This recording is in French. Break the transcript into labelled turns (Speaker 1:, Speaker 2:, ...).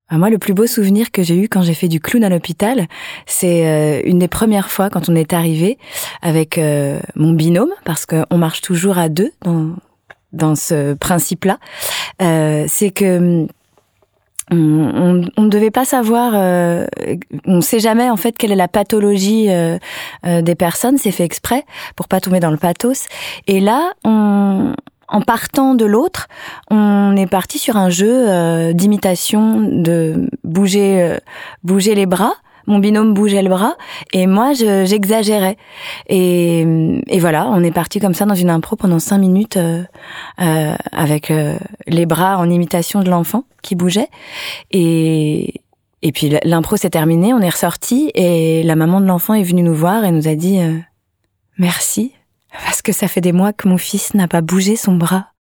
Speaker 1: Moi, le plus beau souvenir que j'ai eu quand j'ai fait du clown à l'hôpital, c'est une des premières fois quand on est arrivé avec mon binôme, parce qu'on marche toujours à deux dans ce principe-là. C'est que on ne devait pas savoir, on ne sait jamais en fait quelle est la pathologie des personnes, c'est fait exprès pour pas tomber dans le pathos. Et là, en partant de l'autre, on est parti sur un jeu d'imitation, de bouger les bras. Mon binôme bougeait le bras et moi j'exagérais. Et voilà, on est parti comme ça dans une impro pendant 5 minutes avec les bras en imitation de l'enfant qui bougeait. Et puis l'impro s'est terminée, on est ressorti et la maman de l'enfant est venue nous voir et nous a dit merci, parce que ça fait des mois que mon fils n'a pas bougé son bras.